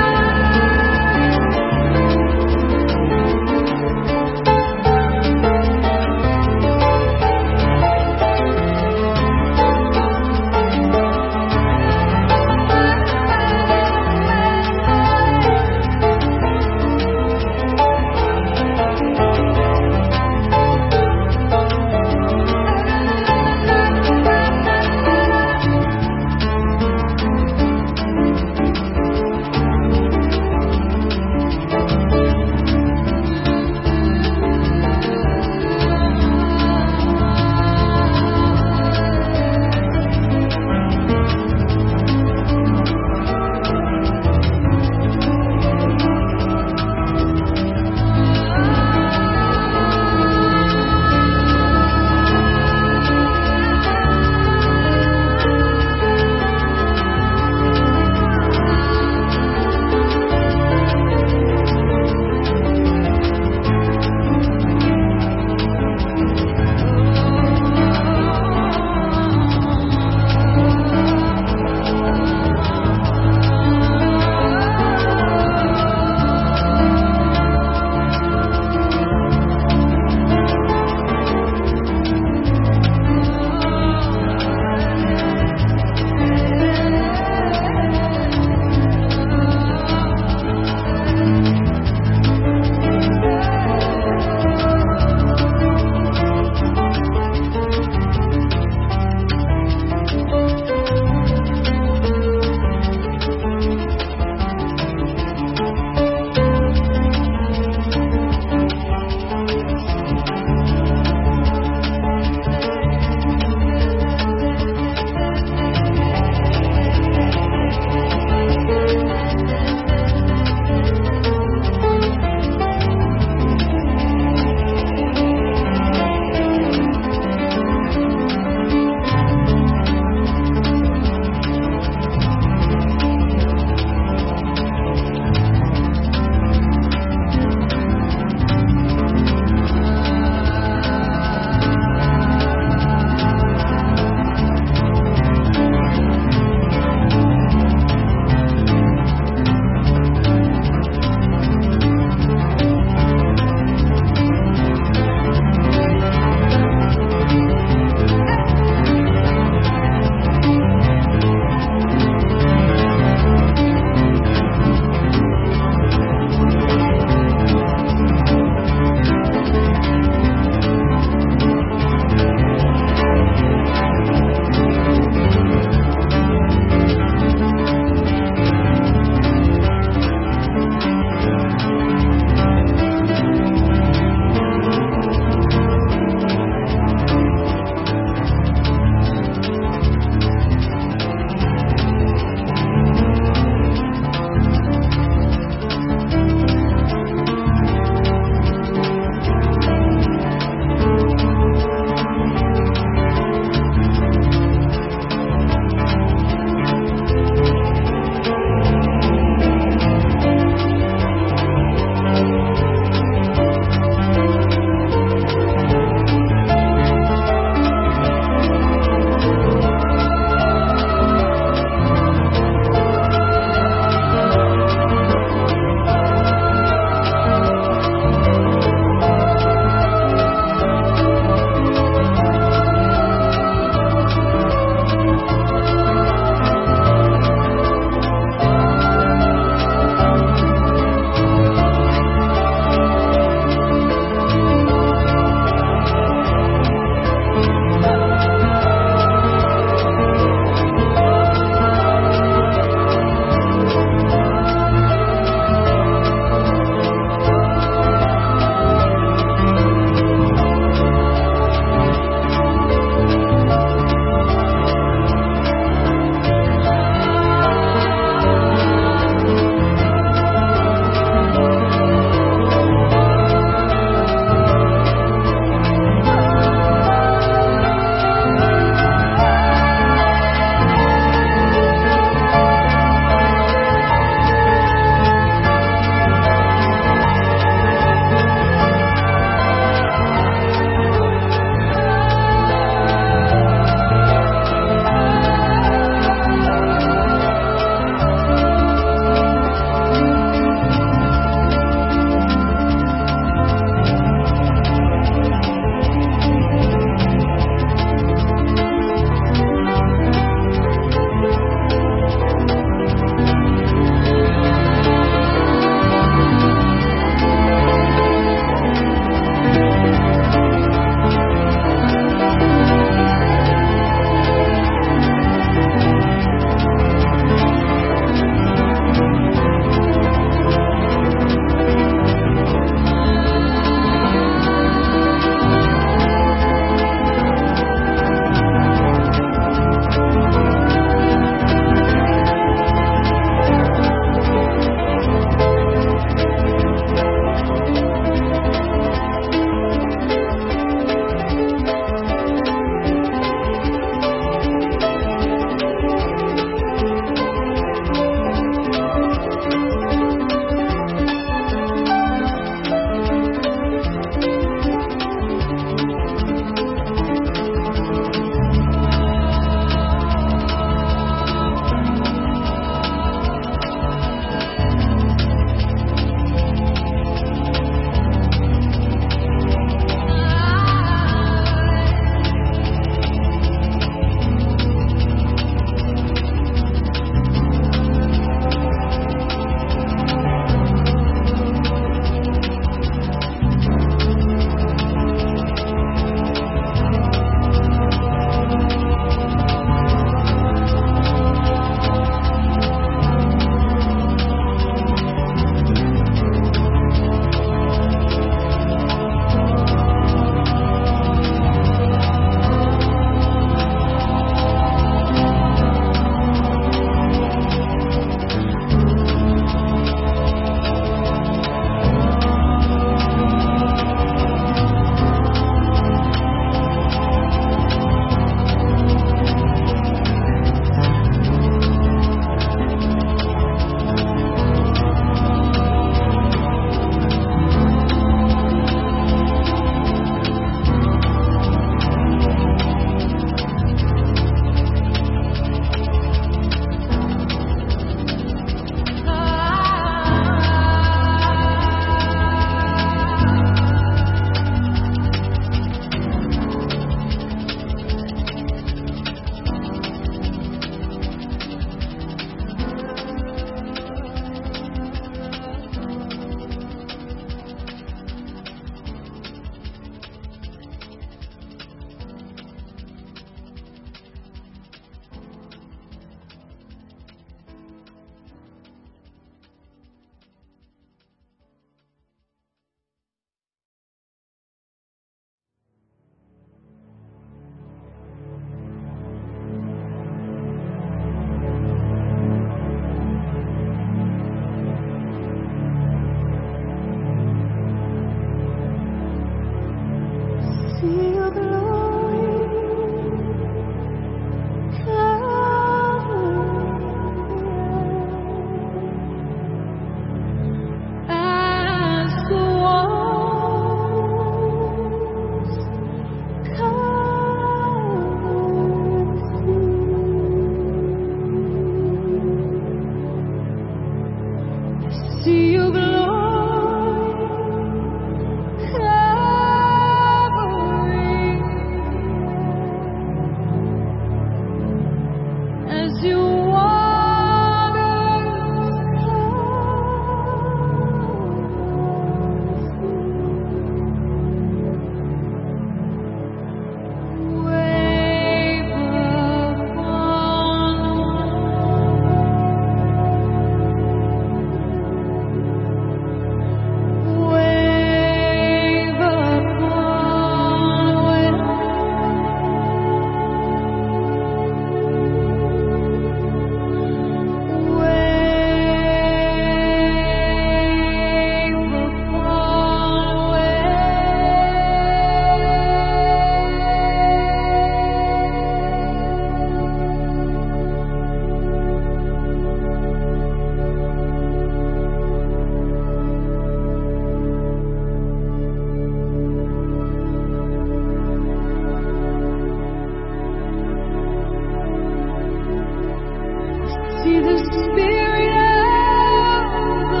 See the Spirit of the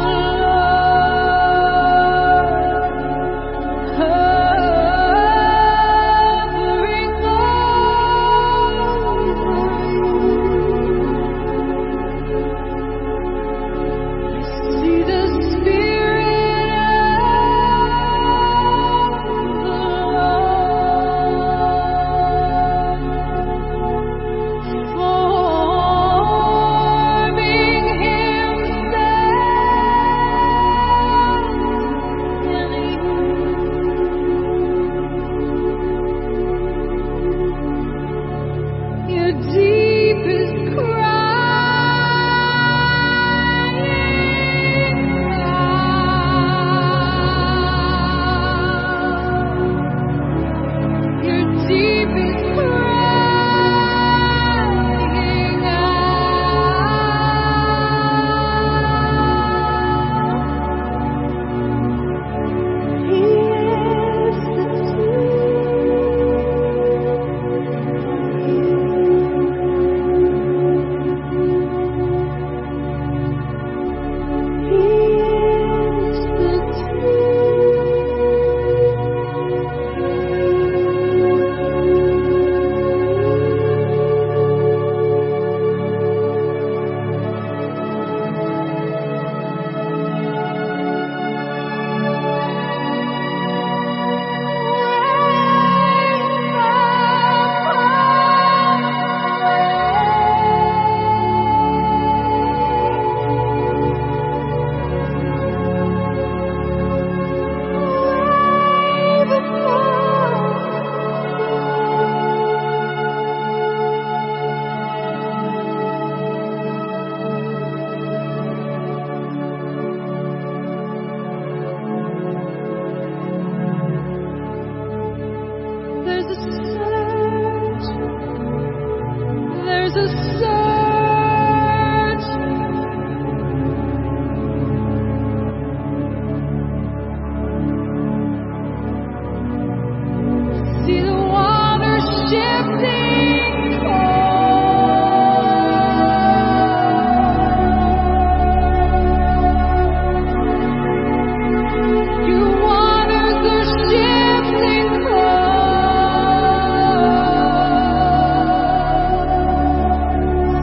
Lord hovering over you. I see the Spirit of the forming himself in you. Your deepest crying out. Your deepest crying out. He is the There's a surge. See the water shifting cold. Your waters are shifting cold.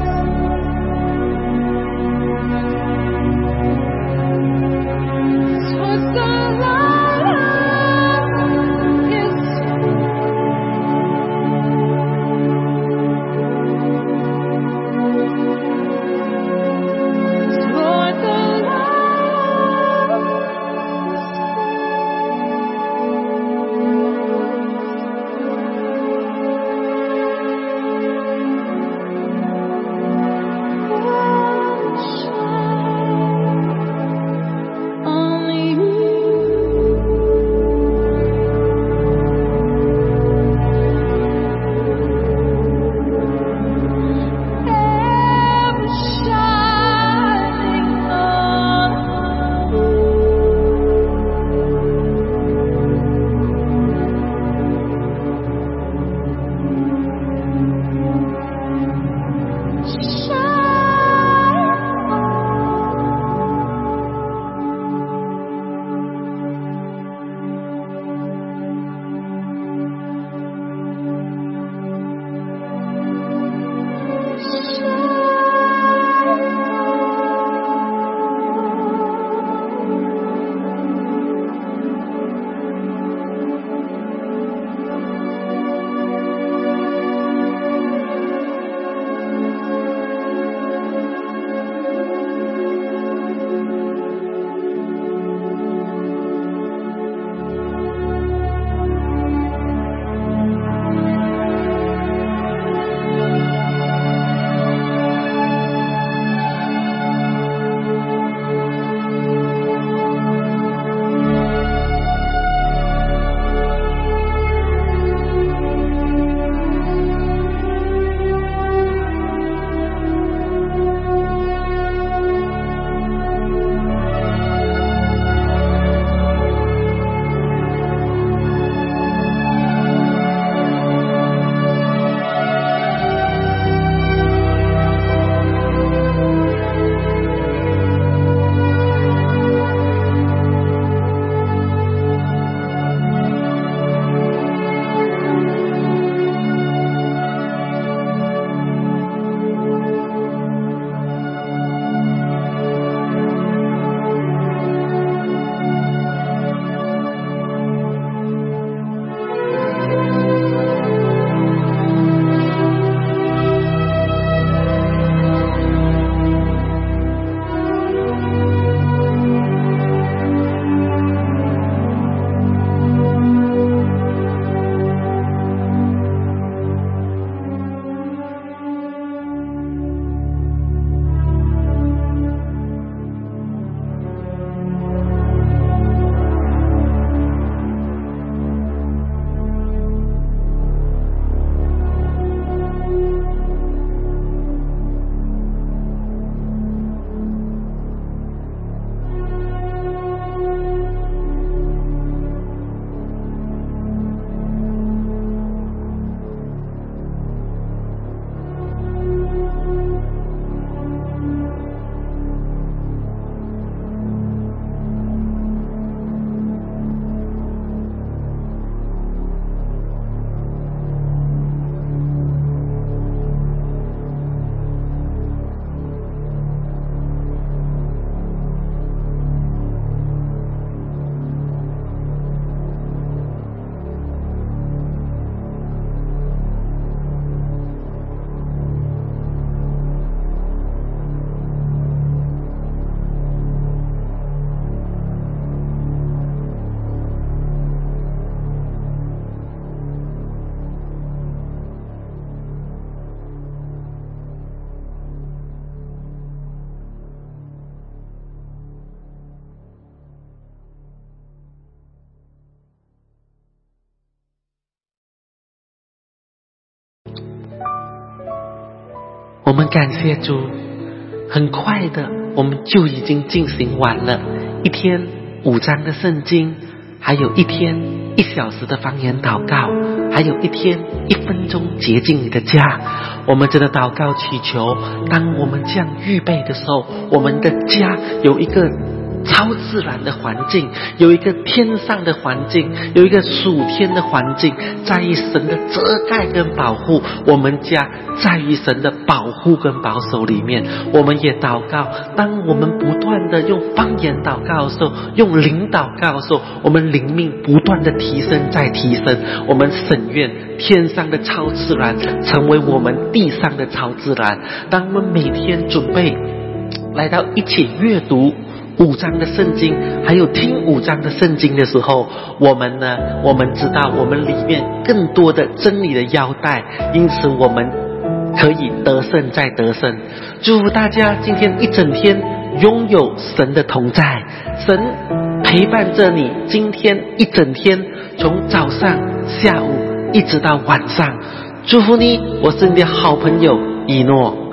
们感谢主，很快的我们就已经进行完了一天5章的圣经，还有一天1小时的方言祷告，还有一天1分钟洁净你的家。我们真的祷告祈求，当我们这样预备的时候，我们的家有一个超自然的环境，有一个天上的环境，有一个属天的环境，在于神的遮盖跟保护，我们家在于神的保护跟保守里面。我们也祷告，当我们不断的用方言祷告的时候，用灵祷告的时候，我们灵命不断的提升再提升。我们审愿天上的超自然成为我们地上的超自然。当我们每天准备来到一起阅读5章的圣经，还有听5章的圣经的时候，我们知道我们里面更多的真理的腰带，因此我们可以得胜再得胜。祝福大家今天一整天拥有神的同在，神陪伴着你今天一整天，从早上下午一直到晚上。祝福你，我是你的好朋友以诺。